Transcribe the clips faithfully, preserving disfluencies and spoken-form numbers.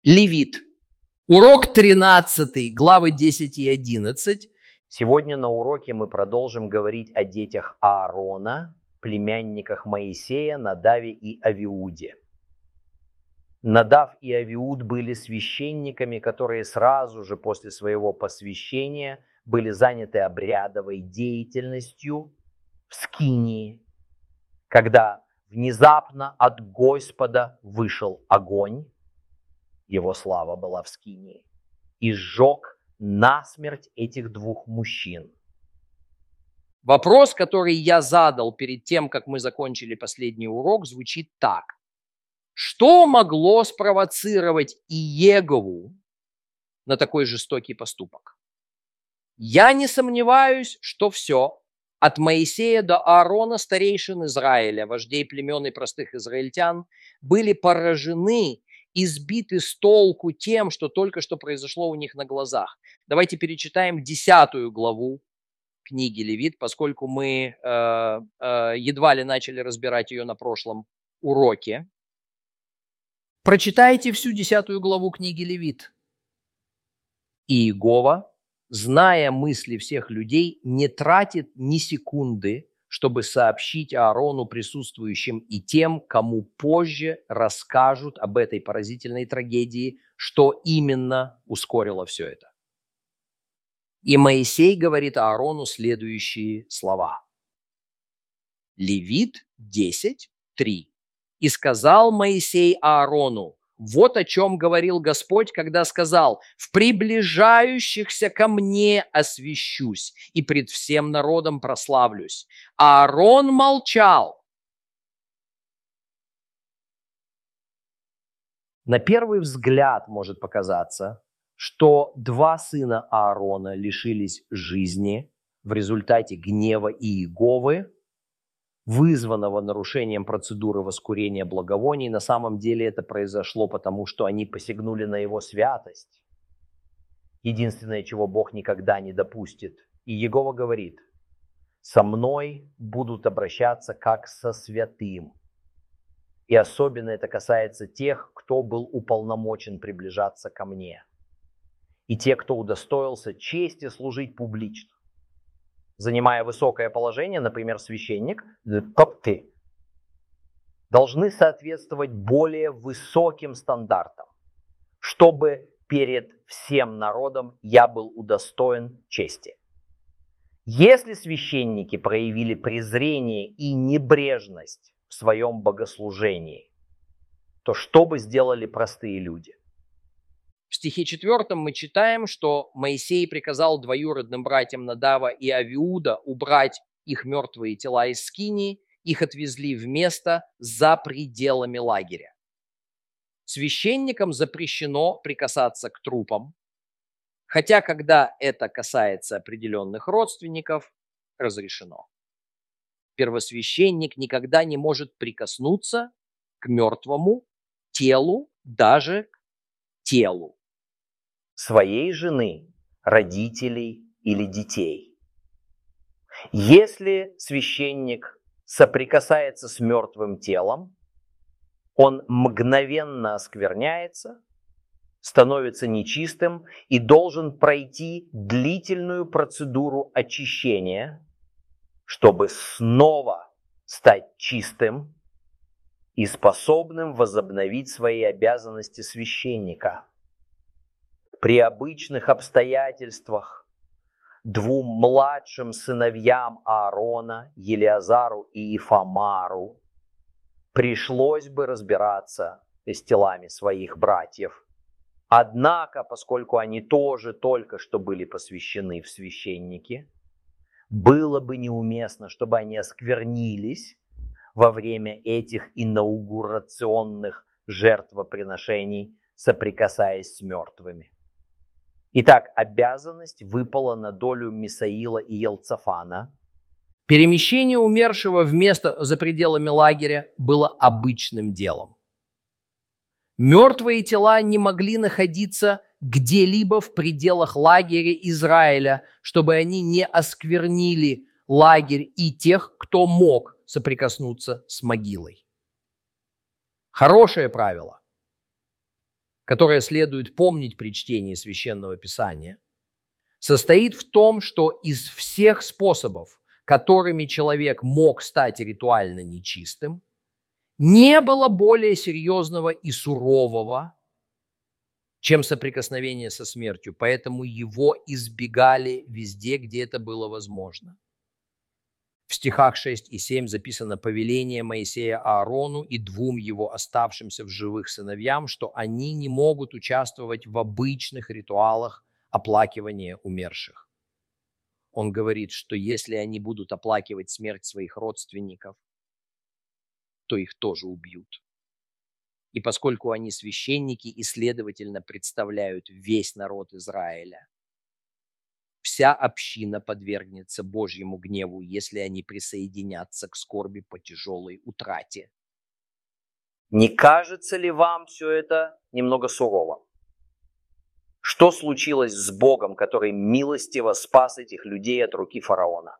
Левит. Урок тринадцатый, главы десять и одиннадцать. Сегодня на уроке мы продолжим говорить о детях Аарона, племянниках Моисея, Надаве и Авиуде. Надав и Авиуд были священниками, которые сразу же после своего посвящения были заняты обрядовой деятельностью в Скинии, когда внезапно от Господа вышел огонь, его слава была в Скинии, и сжег насмерть этих двух мужчин. Вопрос, который я задал перед тем, как мы закончили последний урок, звучит так. Что могло спровоцировать Иегову на такой жестокий поступок? Я не сомневаюсь, что все, от Моисея до Аарона, старейшин Израиля, вождей племен и простых израильтян, были поражены и сбиты с толку тем, что только что произошло у них на глазах. Давайте перечитаем десятую главу книги Левит, поскольку мы э, э, едва ли начали разбирать ее на прошлом уроке. Прочитайте всю десятую главу книги Левит. Иегова, зная мысли всех людей, не тратит ни секунды, чтобы сообщить Аарону, присутствующим, и тем, кому позже расскажут об этой поразительной трагедии, что именно ускорило все это. И Моисей говорит Аарону следующие слова. Левит десять, три. «И сказал Моисей Аарону, вот о чем говорил Господь, когда сказал, в приближающихся ко мне освящусь и пред всем народом прославлюсь. Аарон молчал». На первый взгляд может показаться, что два сына Аарона лишились жизни в результате гнева Иеговы, вызванного нарушением процедуры воскурения благовоний. На самом деле это произошло потому, что они посягнули на его святость. Единственное, чего Бог никогда не допустит. И Иегова говорит, со мной будут обращаться как со святым. И особенно это касается тех, кто был уполномочен приближаться ко мне. И те, кто удостоился чести служить публично. Занимая высокое положение, например, священник, копты, должны соответствовать более высоким стандартам, чтобы перед всем народом я был удостоен чести. Если священники проявили презрение и небрежность в своем богослужении, то что бы сделали простые люди? В стихе четвертом мы читаем, что Моисей приказал двоюродным братьям Надава и Авиуда убрать их мертвые тела из скинии, их отвезли в место за пределами лагеря. Священникам запрещено прикасаться к трупам, хотя когда это касается определенных родственников, разрешено. Первосвященник никогда не может прикоснуться к мертвому телу, даже к телу своей жены, родителей или детей. Если священник соприкасается с мертвым телом, он мгновенно оскверняется, становится нечистым и должен пройти длительную процедуру очищения, чтобы снова стать чистым и способным возобновить свои обязанности священника. При обычных обстоятельствах двум младшим сыновьям Аарона, Елиазару и Ифамару, пришлось бы разбираться с телами своих братьев. Однако, поскольку они тоже только что были посвящены в священники, было бы неуместно, чтобы они осквернились во время этих инаугурационных жертвоприношений, соприкасаясь с мертвыми. Итак, обязанность выпала на долю Мисаила и Елцафана. Перемещение умершего в место за пределами лагеря было обычным делом. Мертвые тела не могли находиться где-либо в пределах лагеря Израиля, чтобы они не осквернили лагерь и тех, кто мог соприкоснуться с могилой. Хорошее правило. которое следует помнить при чтении Священного Писания, состоит в том, что из всех способов, которыми человек мог стать ритуально нечистым, не было более серьезного и сурового, чем соприкосновение со смертью, поэтому его избегали везде, где это было возможно. В стихах шесть и семь записано повеление Моисея Аарону и двум его оставшимся в живых сыновьям, что они не могут участвовать в обычных ритуалах оплакивания умерших. Он говорит, что если они будут оплакивать смерть своих родственников, то их тоже убьют. И поскольку они священники и, следовательно, представляют весь народ Израиля, вся община подвергнется Божьему гневу, если они присоединятся к скорби по тяжелой утрате. Не кажется ли вам все это немного сурово? Что случилось с Богом, который милостиво спас этих людей от руки фараона?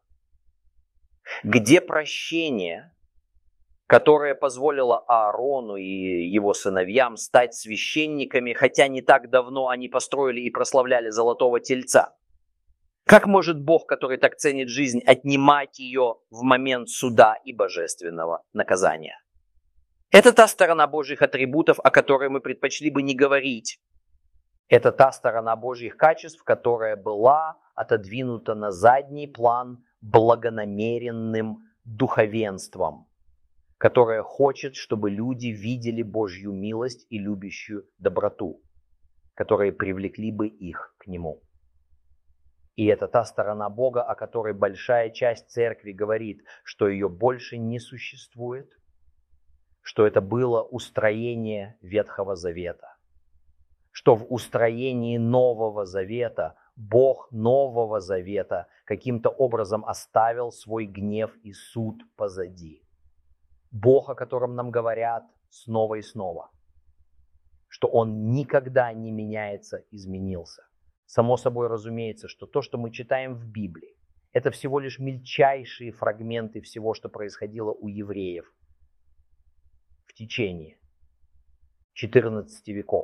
Где прощение, которое позволило Аарону и его сыновьям стать священниками, хотя не так давно они построили и прославляли золотого тельца? Как может Бог, который так ценит жизнь, отнимать ее в момент суда и божественного наказания? Это та сторона Божьих атрибутов, о которой мы предпочли бы не говорить. Это та сторона Божьих качеств, которая была отодвинута на задний план благонамеренным духовенством, которое хочет, чтобы люди видели Божью милость и любящую доброту, которые привлекли бы их к Нему. И это та сторона Бога, о которой большая часть церкви говорит, что ее больше не существует, что это было устроение Ветхого Завета, что в устроении Нового Завета Бог Нового Завета каким-то образом оставил свой гнев и суд позади. Бог, о котором нам говорят снова и снова, что Он никогда не меняется, изменился. Само собой разумеется, что то, что мы читаем в Библии, это всего лишь мельчайшие фрагменты всего, что происходило у евреев в течение четырнадцати веков.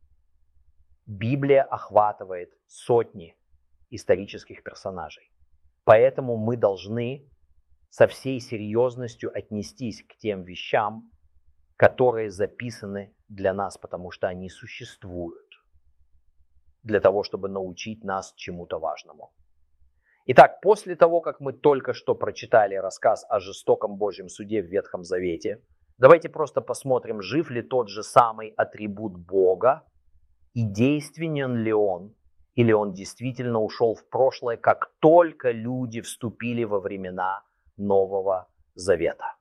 Библия охватывает сотни исторических персонажей. Поэтому мы должны со всей серьезностью отнестись к тем вещам, которые записаны для нас, потому что они существуют для того, чтобы научить нас чему-то важному. Итак, после того, как мы только что прочитали рассказ о жестоком Божьем суде в Ветхом Завете, давайте просто посмотрим, жив ли тот же самый атрибут Бога и действенен ли он, или он действительно ушел в прошлое, как только люди вступили во времена Нового Завета.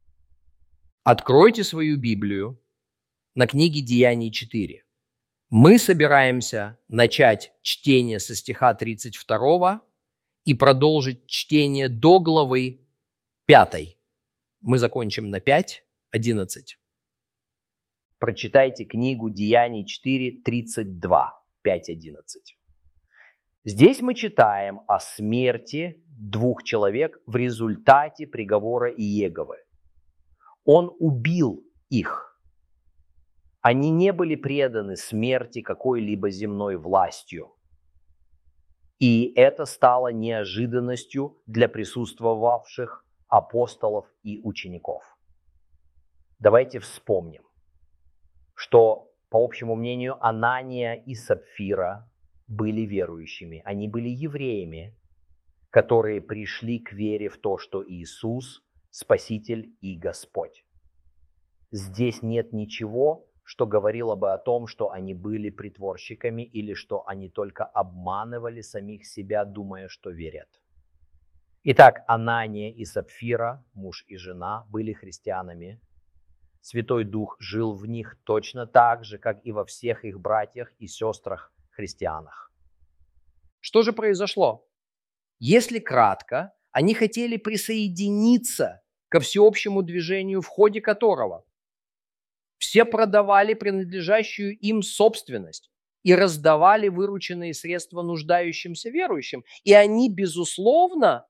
Откройте свою Библию на книге Деяний четыре. Мы собираемся начать чтение со стиха тридцать второго и продолжить чтение до главы пятой. Мы закончим на пять одиннадцать. Прочитайте книгу Деяний четыре тридцать два, пять одиннадцать. Здесь мы читаем о смерти двух человек в результате приговора Иеговы. Он убил их. Они не были преданы смерти какой-либо земной властью. И это стало неожиданностью для присутствовавших апостолов и учеников. Давайте вспомним, что, по общему мнению, Анания и Сапфира были верующими. Они были евреями, которые пришли к вере в то, что Иисус – Спаситель и Господь. Здесь нет ничего, что говорило бы о том, что они были притворщиками или что они только обманывали самих себя, думая, что верят. Итак, Анания и Сапфира, муж и жена, были христианами. Святой Дух жил в них точно так же, как и во всех их братьях и сестрах-христианах. Что же произошло? Если кратко, они хотели присоединиться ко всеобщему движению, в ходе которого все продавали принадлежащую им собственность и раздавали вырученные средства нуждающимся верующим. И они, безусловно,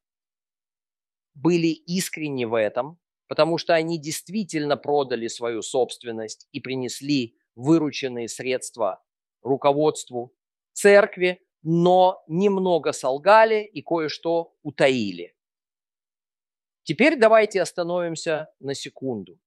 были искренни в этом, потому что они действительно продали свою собственность и принесли вырученные средства руководству церкви, но немного солгали и кое-что утаили. Теперь давайте остановимся на секунду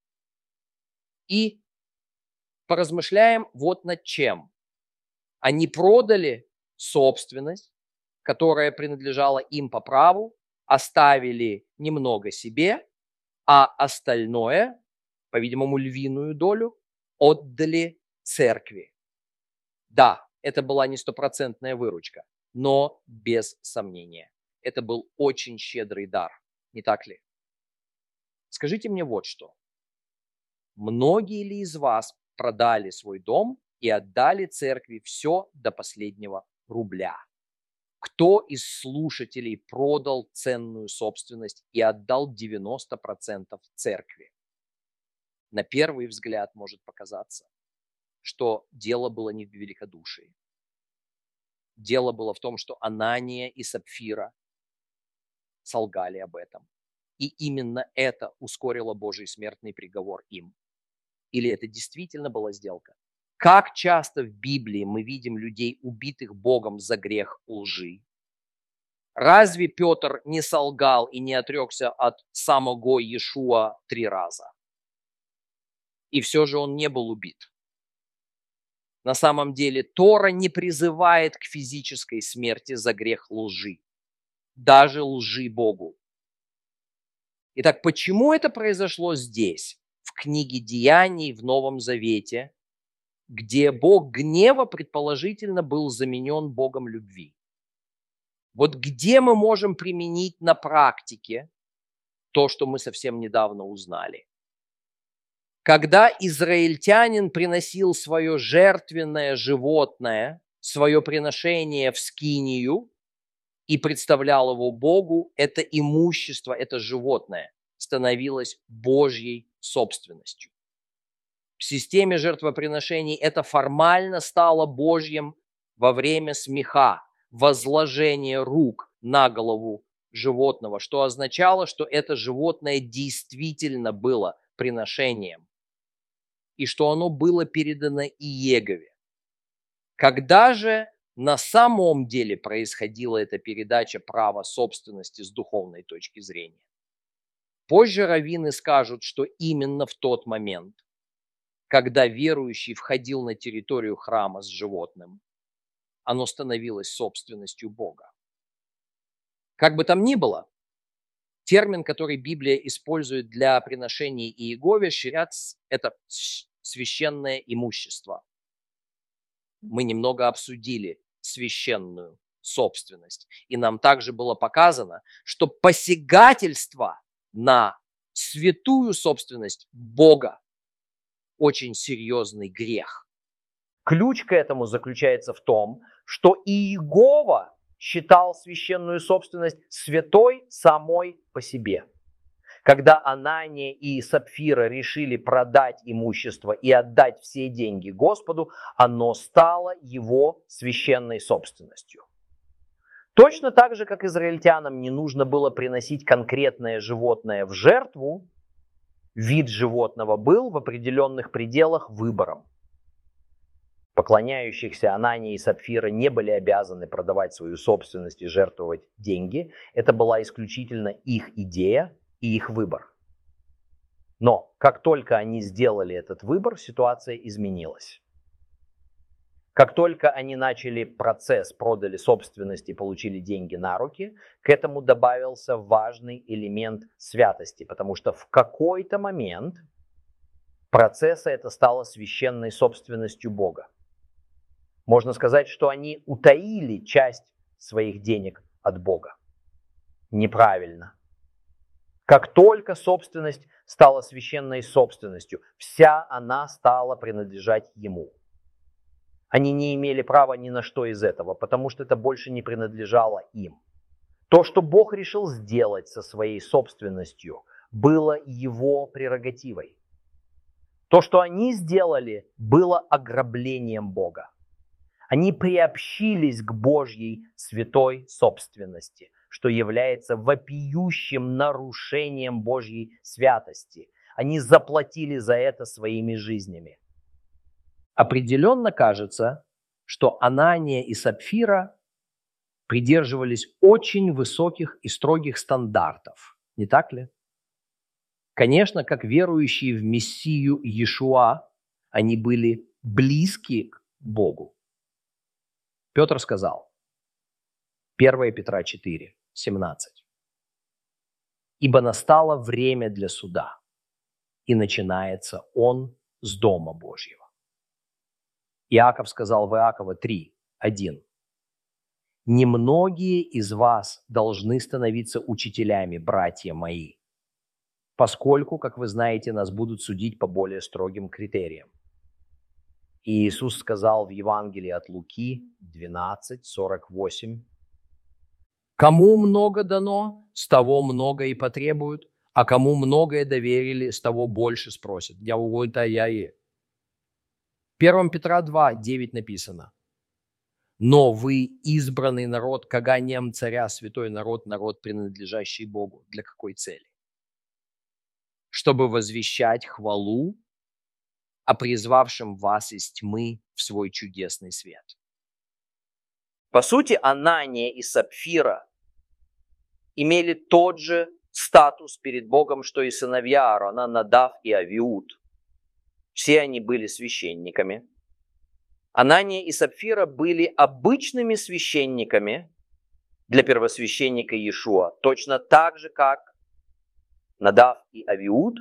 и поразмышляем вот над чем. Они продали собственность, которая принадлежала им по праву, оставили немного себе, а остальное, по-видимому, львиную долю, отдали церкви. Да, это была не стопроцентная выручка, но без сомнения. Это был очень щедрый дар, не так ли? Скажите мне вот что. Многие ли из вас продали свой дом и отдали церкви все до последнего рубля? Кто из слушателей продал ценную собственность и отдал девяносто процентов церкви? На первый взгляд может показаться, что дело было не в великодушии. Дело было в том, что Анания и Сапфира солгали об этом. И именно это ускорило Божий смертный приговор им. Или это действительно была сделка? Как часто в Библии мы видим людей, убитых Богом за грех лжи? Разве Петр не солгал и не отрекся от самого Иешуа три раза? И все же он не был убит. На самом деле Тора не призывает к физической смерти за грех лжи, даже лжи Богу. Итак, почему это произошло здесь, в книге Деяний в Новом Завете, где Бог гнева предположительно был заменен Богом любви? Вот где мы можем применить на практике то, что мы совсем недавно узнали? Когда израильтянин приносил свое жертвенное животное, свое приношение в скинию и представлял его Богу, это имущество, это животное становилось Божьей собственностью. В системе жертвоприношений это формально стало Божьим во время смеха, возложения рук на голову животного, что означало, что это животное действительно было приношением и что оно было передано Иегове. Когда же на самом деле происходила эта передача права собственности с духовной точки зрения? Позже раввины скажут, что именно в тот момент, когда верующий входил на территорию храма с животным, оно становилось собственностью Бога. Как бы там ни было, термин, который Библия использует для приношений Иегове, ширяц, это священное имущество. Мы немного обсудили священную собственность. И нам также было показано, что посягательство на святую собственность Бога очень серьезный грех. Ключ к этому заключается в том, что Иегова считал священную собственность святой самой по себе. Когда Анания и Сапфира решили продать имущество и отдать все деньги Господу, оно стало его священной собственностью. Точно так же, как израильтянам не нужно было приносить конкретное животное в жертву, вид животного был в определенных пределах выбором. Поклоняющихся Анания и Сапфира не были обязаны продавать свою собственность и жертвовать деньги. Это была исключительно их идея и их выбор. Но как только они сделали этот выбор, ситуация изменилась. Как только они начали процесс, продали собственность и получили деньги на руки, к этому добавился важный элемент святости, потому что в какой-то момент процесса это стало священной собственностью Бога. Можно сказать, что они утаили часть своих денег от Бога. Неправильно. Как только собственность стала священной собственностью, вся она стала принадлежать Ему. Они не имели права ни на что из этого, потому что это больше не принадлежало им. То, что Бог решил сделать со своей собственностью, было Его прерогативой. То, что они сделали, было ограблением Бога. Они приобщились к Божьей святой собственности, что является вопиющим нарушением Божьей святости. Они заплатили за это своими жизнями. Определенно кажется, что Анания и Сапфира придерживались очень высоких и строгих стандартов, не так ли? Конечно, как верующие в Мессию Иешуа, они были близки к Богу. Петр сказал, первое Петра четыре, семнадцать. «Ибо настало время для суда, и начинается он с Дома Божьего». Иаков сказал в Иакова три, один. «Немногие из вас должны становиться учителями, братья мои, поскольку, как вы знаете, нас будут судить по более строгим критериям». И Иисус сказал в Евангелии от Луки двенадцать, сорок восемь, «Кому много дано, с того много и потребуют, а кому многое доверили, с того больше спросят». Я угодно я и. первое Петра два, девять написано, «Но вы избранный народ, каганием царя, святой народ, народ, принадлежащий Богу». Для какой цели? Чтобы возвещать хвалу о призвавшем вас из тьмы в свой чудесный свет. По сути, Анания и Сапфира имели тот же статус перед Богом, что и сыновья Аарона, Надав и Авиуд. Все они были священниками. Анания и Сапфира были обычными священниками для первосвященника Иешуа, точно так же, как Надав и Авиуд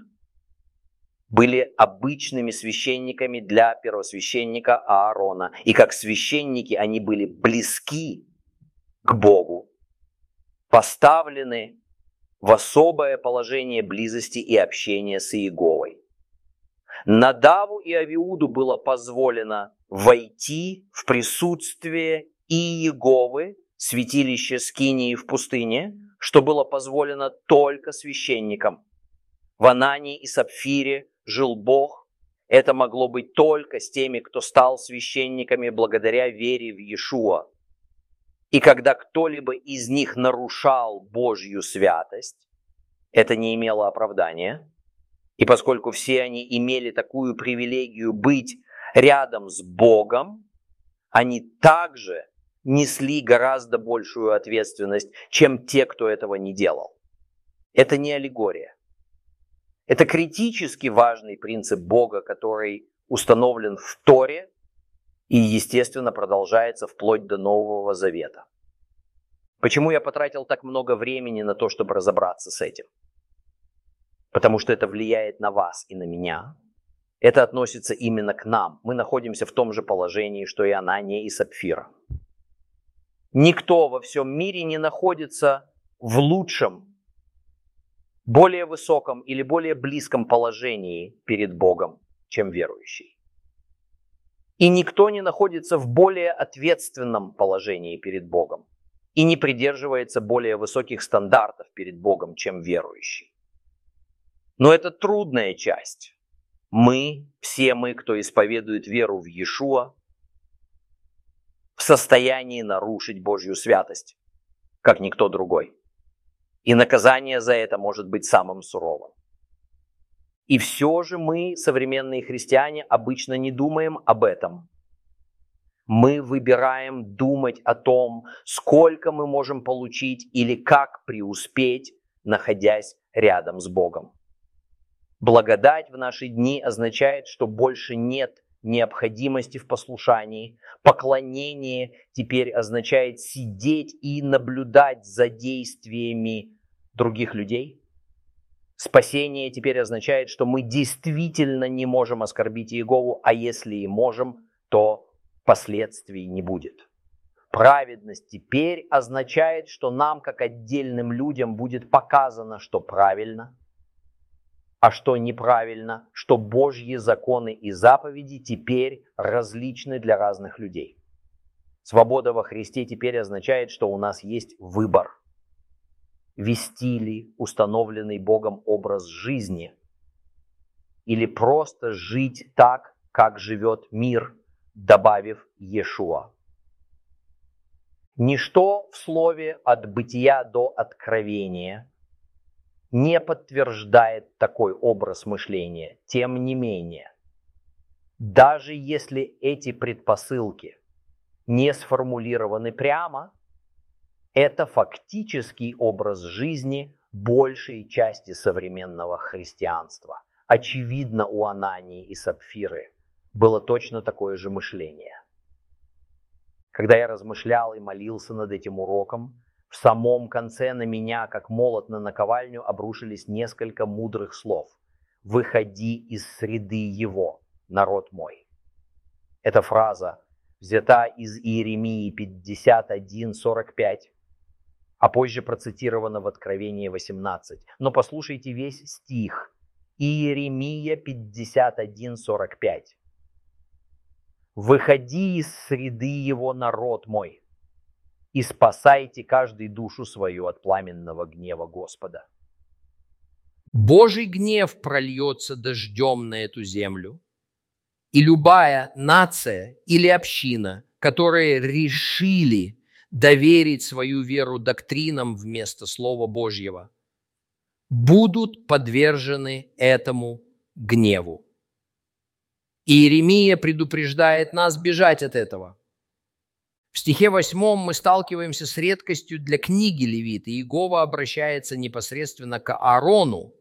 были обычными священниками для первосвященника Аарона. И как священники они были близки к Богу, поставлены в особое положение близости и общения с Иеговой. Надаву и Авиуду было позволено войти в присутствие Иеговы, святилище Скинии в пустыне, что было позволено только священникам. В Анании и Сапфире жил Бог. Это могло быть только с теми, кто стал священниками благодаря вере в Иешуа. И когда кто-либо из них нарушал Божью святость, это не имело оправдания. И поскольку все они имели такую привилегию быть рядом с Богом, они также несли гораздо большую ответственность, чем те, кто этого не делал. Это не аллегория. Это критически важный принцип Бога, который установлен в Торе и, естественно, продолжается вплоть до Нового Завета. Почему я потратил так много времени на то, чтобы разобраться с этим? Потому что это влияет на вас и на меня. Это относится именно к нам. Мы находимся в том же положении, что и Анания и Сапфира. Никто во всем мире не находится в лучшем, более высоком или более близком положении перед Богом, чем верующий. И никто не находится в более ответственном положении перед Богом и не придерживается более высоких стандартов перед Богом, чем верующий. Но это трудная часть. Мы, все мы, кто исповедует веру в Иешуа, в состоянии нарушить Божью святость, как никто другой. И наказание за это может быть самым суровым. И все же мы, современные христиане, обычно не думаем об этом. Мы выбираем думать о том, сколько мы можем получить или как преуспеть, находясь рядом с Богом. Благодать в наши дни означает, что больше нет необходимости в послушании. Поклонение теперь означает сидеть и наблюдать за действиями других людей. Спасение теперь означает, что мы действительно не можем оскорбить Иегову, а если и можем, то последствий не будет. Праведность теперь означает, что нам, как отдельным людям, будет показано, что правильно, а что неправильно, что Божьи законы и заповеди теперь различны для разных людей. Свобода во Христе теперь означает, что у нас есть выбор. Вести ли установленный Богом образ жизни или просто жить так, как живет мир, добавив Иешуа. Ничто в слове от бытия до откровения не подтверждает такой образ мышления. Тем не менее, Даже если эти предпосылки не сформулированы прямо, это фактический образ жизни большей части современного христианства. Очевидно, у Анании и Сапфиры было точно такое же мышление. Когда я размышлял и молился над этим уроком, в самом конце на меня, как молот на наковальню, обрушились несколько мудрых слов. «Выходи из среды его, народ мой». Эта фраза взята из Иеремии пятьдесят один сорок пять, а позже процитирована в Откровении восемнадцать. Но послушайте весь стих. Иеремия пятьдесят один сорок пять. «Выходи из среды его, народ мой, и спасайте каждый душу свою от пламенного гнева Господа». Божий гнев прольется дождем на эту землю, и любая нация или община, которые решили доверить свою веру доктринам вместо Слова Божьего, будут подвержены этому гневу. Иеремия предупреждает нас бежать от этого. В стихе восьмом мы сталкиваемся с редкостью для книги Левит, и Иегова обращается непосредственно к Аарону.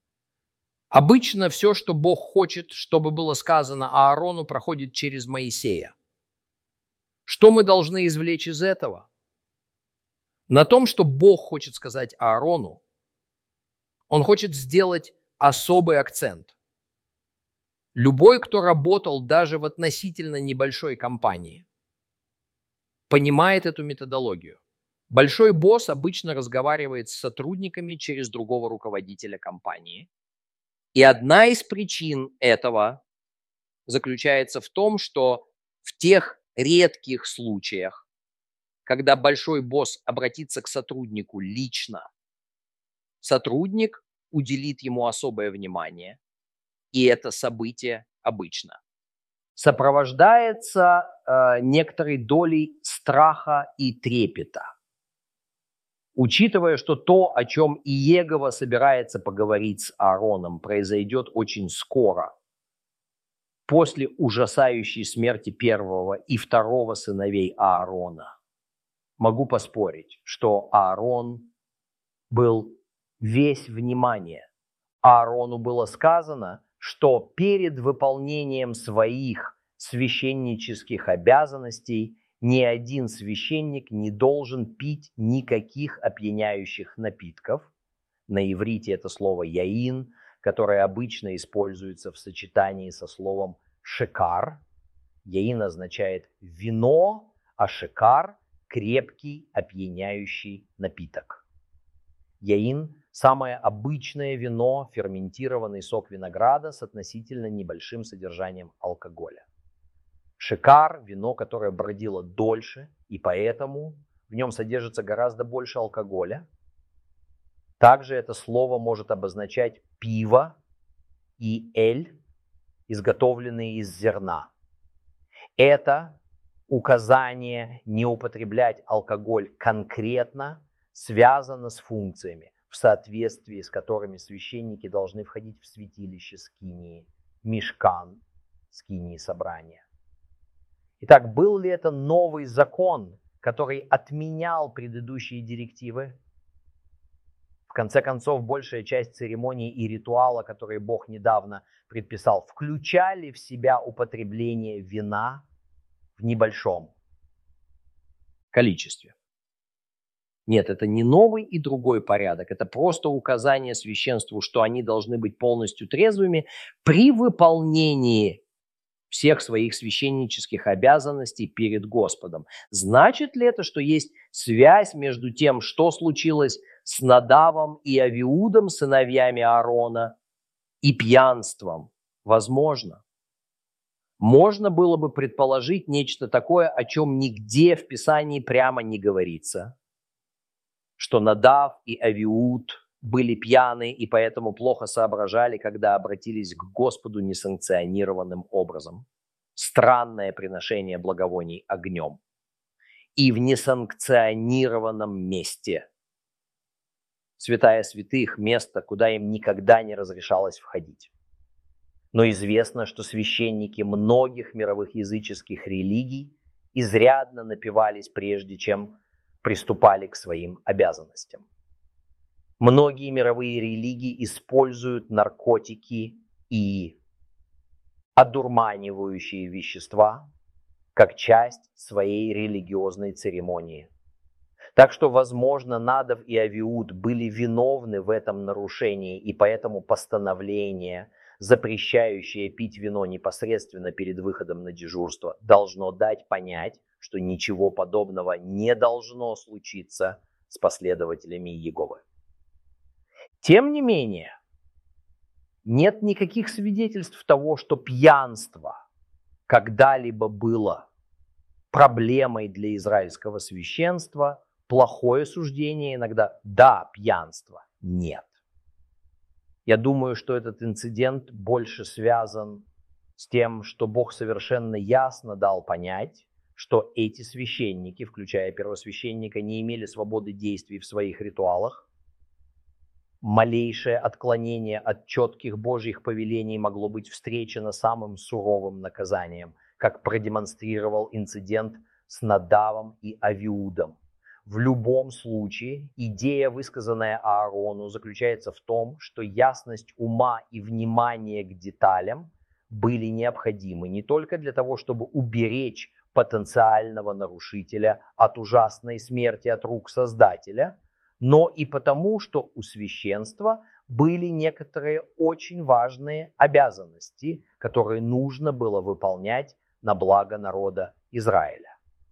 Обычно все, что Бог хочет, чтобы было сказано Аарону, проходит через Моисея. Что мы должны извлечь из этого? На том, что Бог хочет сказать Аарону, Он хочет сделать особый акцент. Любой, кто работал даже в относительно небольшой компании, понимает эту методологию. Большой босс обычно разговаривает с сотрудниками через другого руководителя компании. И одна из причин этого заключается в том, что в тех редких случаях, когда большой босс обратится к сотруднику лично, сотрудник уделит ему особое внимание, и это событие обычно сопровождается э, некоторой долей страха и трепета. Учитывая, что то, о чем Иегова собирается поговорить с Аароном, произойдет очень скоро, после ужасающей смерти первого и второго сыновей Аарона, могу поспорить, что Аарон был весь внимание. Аарону было сказано, что перед выполнением своих священнических обязанностей ни один священник не должен пить никаких опьяняющих напитков. На иврите это слово «яин», которое обычно используется в сочетании со словом «шекар». Яин означает вино, а шекар – крепкий опьяняющий напиток. Яин – самое обычное вино, ферментированный сок винограда с относительно небольшим содержанием алкоголя. Шекар – вино, которое бродило дольше, и поэтому в нем содержится гораздо больше алкоголя. Также это слово может обозначать пиво и эль, изготовленные из зерна. Это указание не употреблять алкоголь конкретно связано с функциями, в соответствии с которыми священники должны входить в святилище скинии, мишкан, скинии собрания. Итак, был ли это новый закон, который отменял предыдущие директивы? В конце концов, большая часть церемоний и ритуала, которые Бог недавно предписал, включали в себя употребление вина в небольшом количестве. Нет, это не новый и другой порядок, это просто указание священству, что они должны быть полностью трезвыми при выполнении всех своих священнических обязанностей перед Господом. Значит ли это, что есть связь между тем, что случилось с Надавом и Авиудом, сыновьями Аарона, и пьянством? Возможно. Можно было бы предположить нечто такое, о чем нигде в Писании прямо не говорится, что Надав и Авиуд были пьяны и поэтому плохо соображали, когда обратились к Господу несанкционированным образом. Странное приношение благовоний огнем. И в несанкционированном месте. Святая святых – место, куда им никогда не разрешалось входить. Но известно, что священники многих мировых языческих религий изрядно напивались, прежде чем приступали к своим обязанностям. Многие мировые религии используют наркотики и одурманивающие вещества как часть своей религиозной церемонии. Так что, возможно, Надав и Авиуд были виновны в этом нарушении, и поэтому постановление, запрещающее пить вино непосредственно перед выходом на дежурство, должно дать понять, что ничего подобного не должно случиться с последователями Иеговы. Тем не менее, нет никаких свидетельств того, что пьянство когда-либо было проблемой для израильского священства. Плохое суждение иногда да, пьянство нет. Я думаю, что этот инцидент больше связан с тем, что Бог совершенно ясно дал понять, что эти священники, включая первосвященника, не имели свободы действий в своих ритуалах. Малейшее отклонение от четких Божьих повелений могло быть встречено самым суровым наказанием, как продемонстрировал инцидент с Надавом и Авиудом. В любом случае, идея, высказанная Аарону, заключается в том, что ясность ума и внимание к деталям были необходимы не только для того, чтобы уберечь потенциального нарушителя от ужасной смерти от рук Создателя, но и потому, что у священства были некоторые очень важные обязанности, которые нужно было выполнять на благо народа Израиля.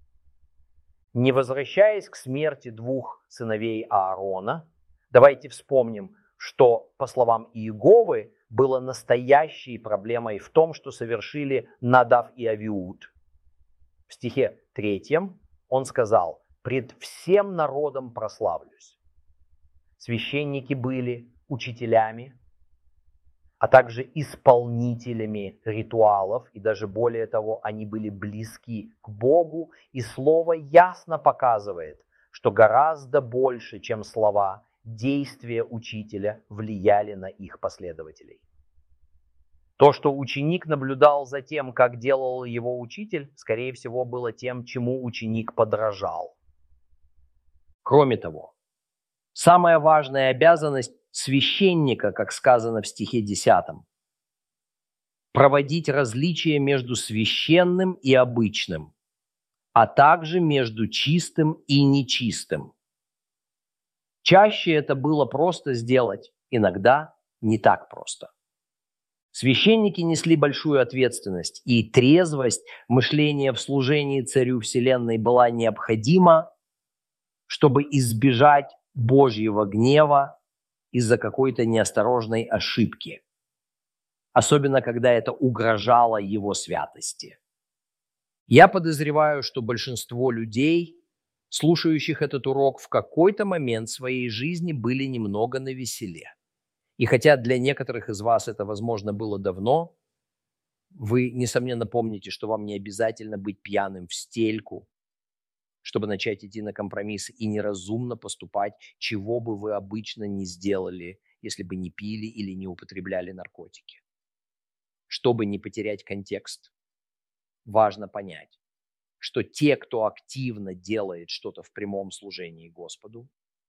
Не возвращаясь к смерти двух сыновей Аарона, давайте вспомним, что, по словам Иеговы, было настоящей проблемой в том, что совершили Надав и Авиуд. В стихе третьем он сказал: «Пред всем народом прославлюсь». Священники были учителями, а также исполнителями ритуалов, и даже более того, они были близки к Богу, и Слово ясно показывает, что гораздо больше, чем слова, действия учителя влияли на их последователей. То, что ученик наблюдал за тем, как делал его учитель, скорее всего, было тем, чему ученик подражал. Кроме того, самая важная обязанность священника, как сказано в стихе десятом, проводить различия между священным и обычным, а также между чистым и нечистым. Чаще это было просто сделать, иногда не так просто. Священники несли большую ответственность, и трезвость мышления в служении Царю Вселенной была необходима, чтобы избежать Божьего гнева из-за какой-то неосторожной ошибки, особенно когда это угрожало его святости. Я подозреваю, что большинство людей, слушающих этот урок, в какой-то момент своей жизни были немного навеселе. И хотя для некоторых из вас это, возможно, было давно, вы, несомненно, помните, что вам не обязательно быть пьяным в стельку, чтобы начать идти на компромиссы и неразумно поступать, чего бы вы обычно не сделали, если бы не пили или не употребляли наркотики. Чтобы не потерять контекст, важно понять, что те, кто активно делает что-то в прямом служении Господу,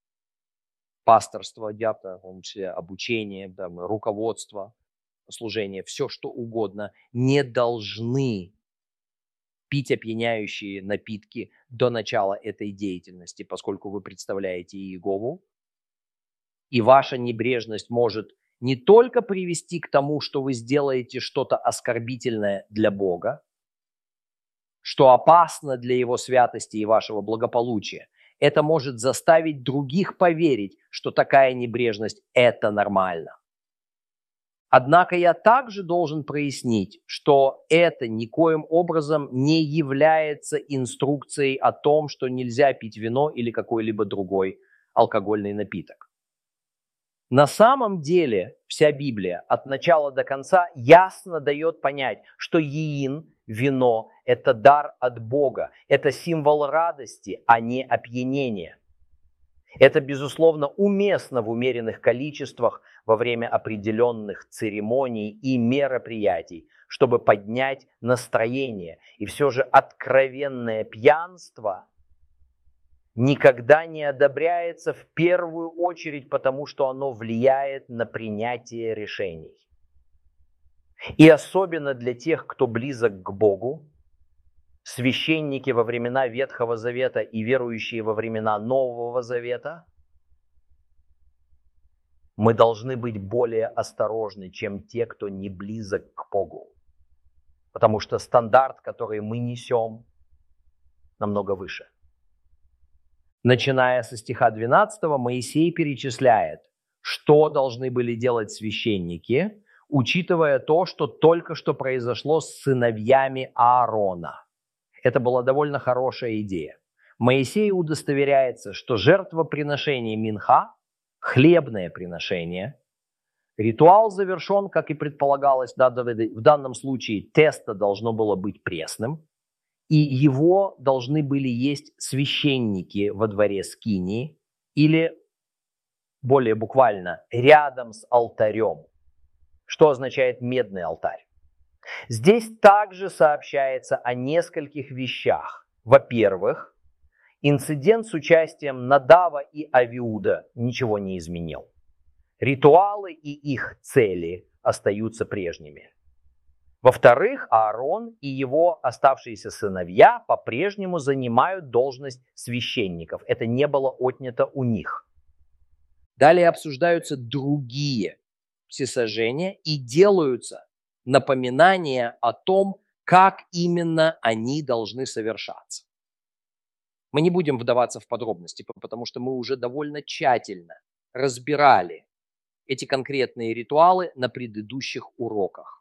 пасторство, обучение, там, руководство, служение, все что угодно, не должны пить опьяняющие напитки до начала этой деятельности, поскольку вы представляете Иегову, и ваша небрежность может не только привести к тому, что вы сделаете что-то оскорбительное для Бога, что опасно для Его святости и вашего благополучия. Это может заставить других поверить, что такая небрежность – это нормально. Однако я также должен прояснить, что это никоим образом не является инструкцией о том, что нельзя пить вино или какой-либо другой алкогольный напиток. На самом деле вся Библия от начала до конца ясно дает понять, что яин, вино – это дар от Бога, это символ радости, а не опьянения. Это, безусловно, уместно в умеренных количествах во время определенных церемоний и мероприятий, чтобы поднять настроение. И все же откровенное пьянство никогда не одобряется в первую очередь, потому что оно влияет на принятие решений. И особенно для тех, кто близок к Богу, священники во времена Ветхого Завета и верующие во времена Нового Завета, мы должны быть более осторожны, чем те, кто не близок к Богу. Потому что стандарт, который мы несем, намного выше. Начиная со стиха двенадцатого, Моисей перечисляет, что должны были делать священники, учитывая то, что только что произошло с сыновьями Аарона. Это была довольно хорошая идея. Моисей удостоверяется, что жертвоприношение минха, хлебное приношение, ритуал завершен, как и предполагалось, в данном случае тесто должно было быть пресным, и его должны были есть священники во дворе скинии или, более буквально, рядом с алтарем, что означает медный алтарь. Здесь также сообщается о нескольких вещах. Во-первых, инцидент с участием Надава и Авиуда ничего не изменил. Ритуалы и их цели остаются прежними. Во-вторых, Аарон и его оставшиеся сыновья по-прежнему занимают должность священников. Это не было отнято у них. Далее обсуждаются другие всесожжения и делаются напоминания о том, как именно они должны совершаться. Мы не будем вдаваться в подробности, потому что мы уже довольно тщательно разбирали эти конкретные ритуалы на предыдущих уроках.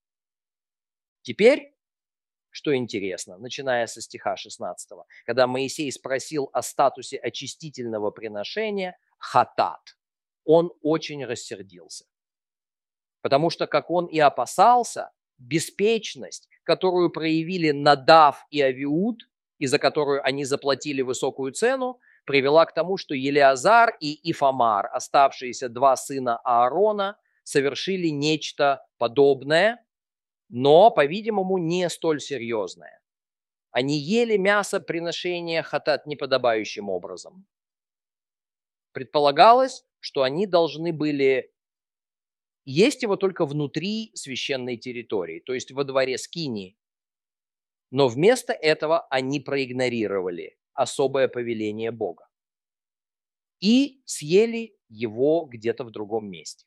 Теперь, что интересно, начиная со стиха шестнадцатого, когда Моисей спросил о статусе очистительного приношения хатат, он очень рассердился. Потому что, как он и опасался, беспечность, которую проявили Надав и Авиуд, и за которую они заплатили высокую цену, привела к тому, что Елеазар и Ифамар, оставшиеся два сына Аарона, совершили нечто подобное, но, по-видимому, не столь серьезное. Они ели мясо приношения хатат неподобающим образом. Предполагалось, что они должны были есть его только внутри священной территории, то есть во дворе скинии. Но вместо этого они проигнорировали особое повеление Бога и съели его где-то в другом месте.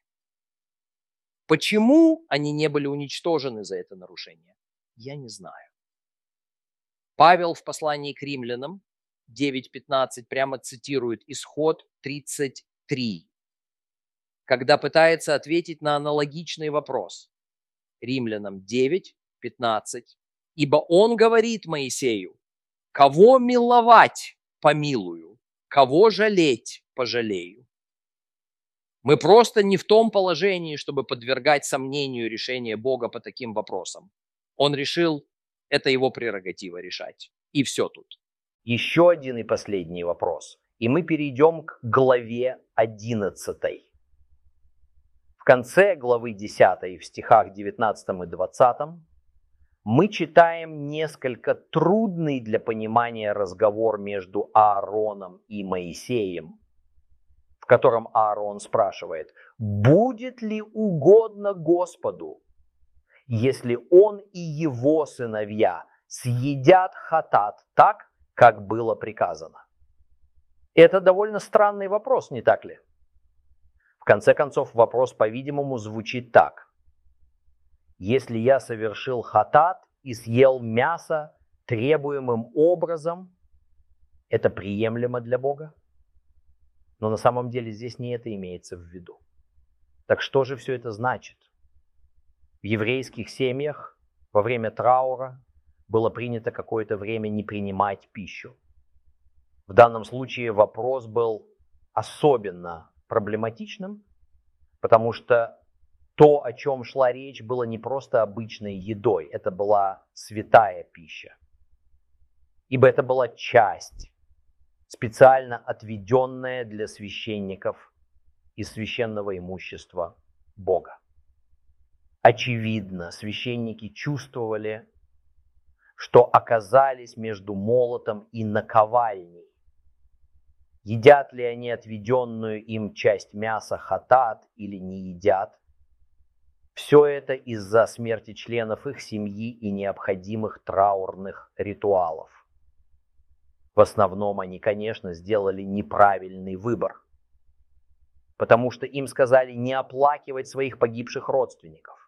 Почему они не были уничтожены за это нарушение, я не знаю. Павел в послании к римлянам девять пятнадцать прямо цитирует Исход тридцать три, когда пытается ответить на аналогичный вопрос. Римлянам девять пятнадцать. «Ибо он говорит Моисею, кого миловать помилую, кого жалеть пожалею». Мы просто не в том положении, чтобы подвергать сомнению решение Бога по таким вопросам. Он решил, это его прерогатива решать. И все тут. Еще один и последний вопрос. И мы перейдем к главе одиннадцатой. В конце главы десятой, в стихах девятнадцатом и двадцатом, мы читаем несколько трудный для понимания разговор между Аароном и Моисеем, в котором Аарон спрашивает, будет ли угодно Господу, если он и его сыновья съедят хатат так, как было приказано? Это довольно странный вопрос, не так ли? В конце концов, вопрос, по-видимому, звучит так. Если я совершил хатат и съел мясо требуемым образом, это приемлемо для Бога? Но на самом деле здесь не это имеется в виду. Так что же все это значит? В еврейских семьях во время траура было принято какое-то время не принимать пищу. В данном случае вопрос был особенно проблематичным, потому что то, о чем шла речь, было не просто обычной едой, это была святая пища. Ибо это была часть специально отведенное для священников и священного имущества Бога. Очевидно, священники чувствовали, что оказались между молотом и наковальней. Едят ли они отведенную им часть мяса хатат или не едят? Все это из-за смерти членов их семьи и необходимых траурных ритуалов. В основном они, конечно, сделали неправильный выбор, потому что им сказали не оплакивать своих погибших родственников.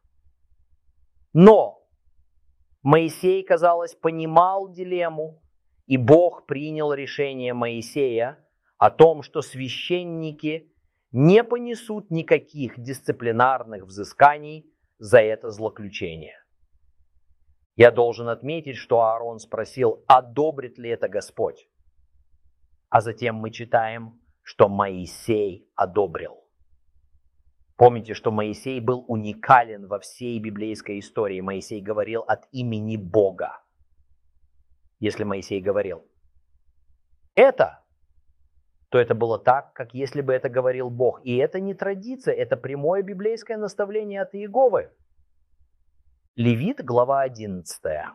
Но Моисей, казалось, понимал дилемму, и Бог принял решение Моисея о том, что священники не понесут никаких дисциплинарных взысканий за это злоключение. Я должен отметить, что Аарон спросил, одобрит ли это Господь. А затем мы читаем, что Моисей одобрил. Помните, что Моисей был уникален во всей библейской истории. Моисей говорил от имени Бога. Если Моисей говорил это, то это было так, как если бы это говорил Бог. И это не традиция, это прямое библейское наставление от Иеговы. Левит, глава одиннадцатая.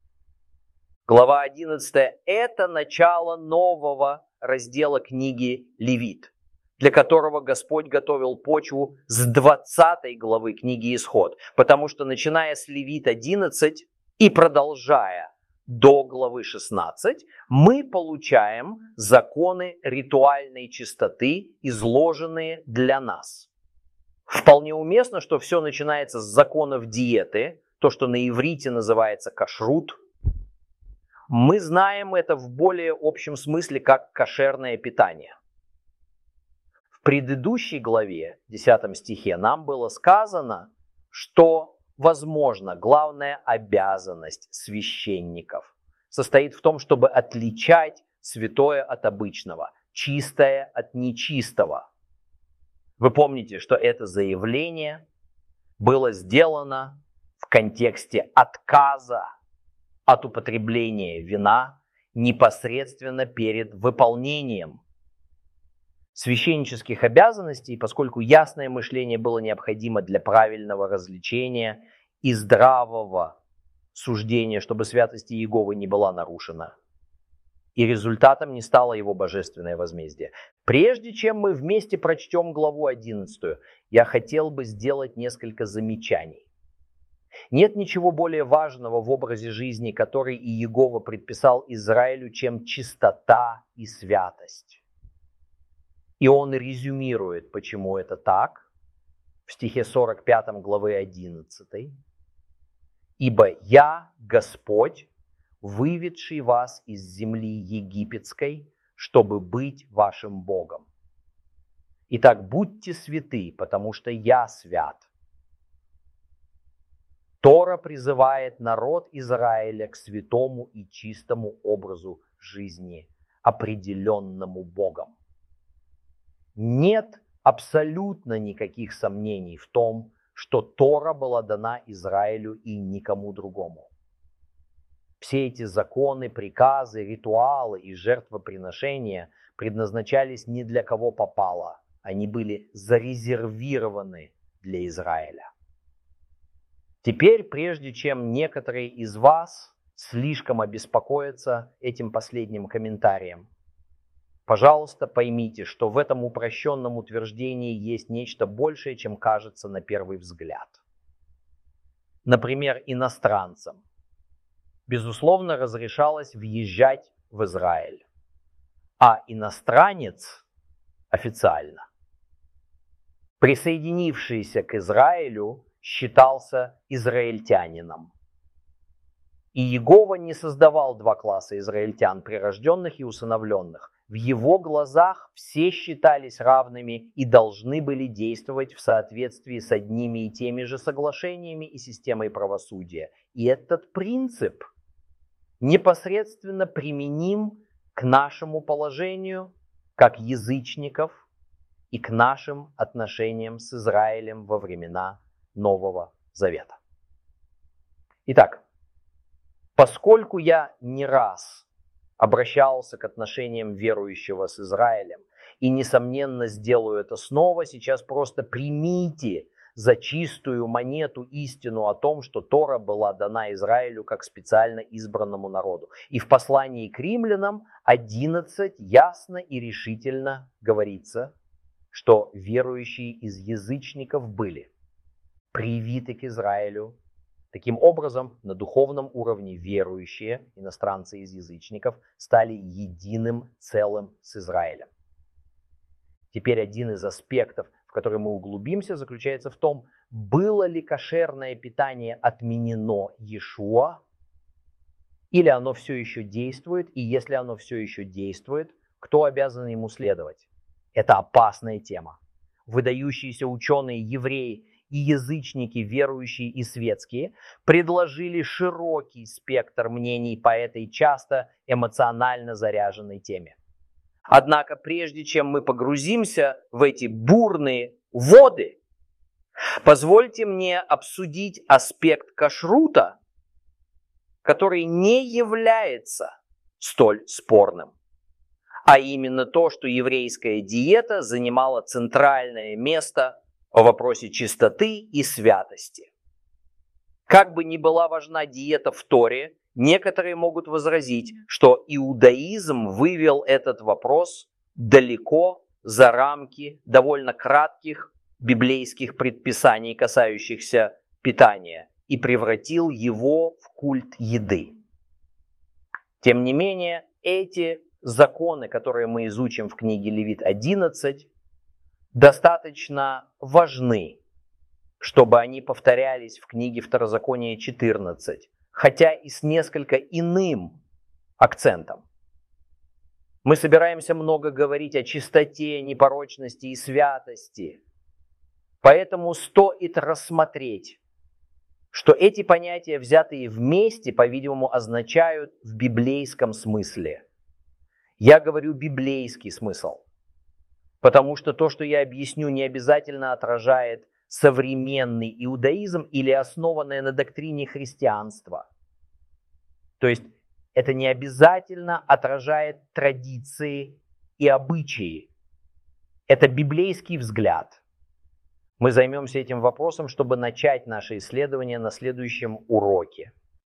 Глава одиннадцатая – это начало нового раздела книги Левит, для которого Господь готовил почву с двадцатой главы книги Исход. Потому что начиная с Левит одиннадцать и продолжая до главы шестнадцать, мы получаем законы ритуальной чистоты, изложенные для нас. Вполне уместно, что все начинается с законов диеты, то, что на иврите называется кашрут. Мы знаем это в более общем смысле как кошерное питание. В предыдущей главе, десятом стихе, нам было сказано, что, возможно, главная обязанность священников состоит в том, чтобы отличать святое от обычного, чистое от нечистого. Вы помните, что это заявление было сделано в контексте отказа от употребления вина непосредственно перед выполнением священнических обязанностей, поскольку ясное мышление было необходимо для правильного развлечения и здравого суждения, чтобы святость Иеговы не была нарушена. И результатом не стало его божественное возмездие. Прежде чем мы вместе прочтем главу одиннадцатую, я хотел бы сделать несколько замечаний. Нет ничего более важного в образе жизни, который Иегова предписал Израилю, чем чистота и святость. И он резюмирует, почему это так, в стихе сорок пятом главы одиннадцатой. «Ибо я, Господь, выведший вас из земли египетской, чтобы быть вашим Богом. Итак, будьте святы, потому что я свят». Тора призывает народ Израиля к святому и чистому образу жизни, определенному Богом. Нет абсолютно никаких сомнений в том, что Тора была дана Израилю и никому другому. Все эти законы, приказы, ритуалы и жертвоприношения предназначались не для кого попало. Они были зарезервированы для Израиля. Теперь, прежде чем некоторые из вас слишком обеспокоятся этим последним комментарием, пожалуйста, поймите, что в этом упрощенном утверждении есть нечто большее, чем кажется на первый взгляд. Например, иностранцам, безусловно, разрешалось въезжать в Израиль, а иностранец официально, присоединившийся к Израилю, считался израильтянином. И Иегова не создавал два класса израильтян, прирожденных и усыновленных. В его глазах все считались равными и должны были действовать в соответствии с одними и теми же соглашениями и системой правосудия. И этот принцип непосредственно применим к нашему положению как язычников и к нашим отношениям с Израилем во времена Нового Завета. Итак, поскольку я не раз обращался к отношениям верующего с Израилем. И, несомненно, сделаю это снова. Сейчас просто примите за чистую монету истину о том, что Тора была дана Израилю как специально избранному народу. И в послании к римлянам одиннадцать ясно и решительно говорится, что верующие из язычников были привиты к Израилю. Таким образом, на духовном уровне верующие, иностранцы из язычников, стали единым целым с Израилем. Теперь один из аспектов, в который мы углубимся, заключается в том, было ли кошерное питание отменено Иешуа, или оно все еще действует, и если оно все еще действует, кто обязан ему следовать? Это опасная тема. Выдающиеся ученые, евреи и язычники, верующие и светские, предложили широкий спектр мнений по этой часто эмоционально заряженной теме. Однако, прежде чем мы погрузимся в эти бурные воды, позвольте мне обсудить аспект кашрута, который не является столь спорным, а именно то, что еврейская диета занимала центральное место в вопросе чистоты и святости. Как бы ни была важна диета в Торе, некоторые могут возразить, что иудаизм вывел этот вопрос далеко за рамки довольно кратких библейских предписаний, касающихся питания, и превратил его в культ еды. Тем не менее, эти законы, которые мы изучим в книге Левит одиннадцать, достаточно важны, чтобы они повторялись в книге Второзакония четырнадцать, хотя и с несколько иным акцентом. Мы собираемся много говорить о чистоте, непорочности и святости, поэтому стоит рассмотреть, что эти понятия, взятые вместе, по-видимому, означают в библейском смысле. Я говорю библейский смысл, потому что то, что я объясню, не обязательно отражает современный иудаизм или основанное на доктрине христианства. То есть это не обязательно отражает традиции и обычаи. Это библейский взгляд. Мы займемся этим вопросом, чтобы начать наше исследование на следующем уроке.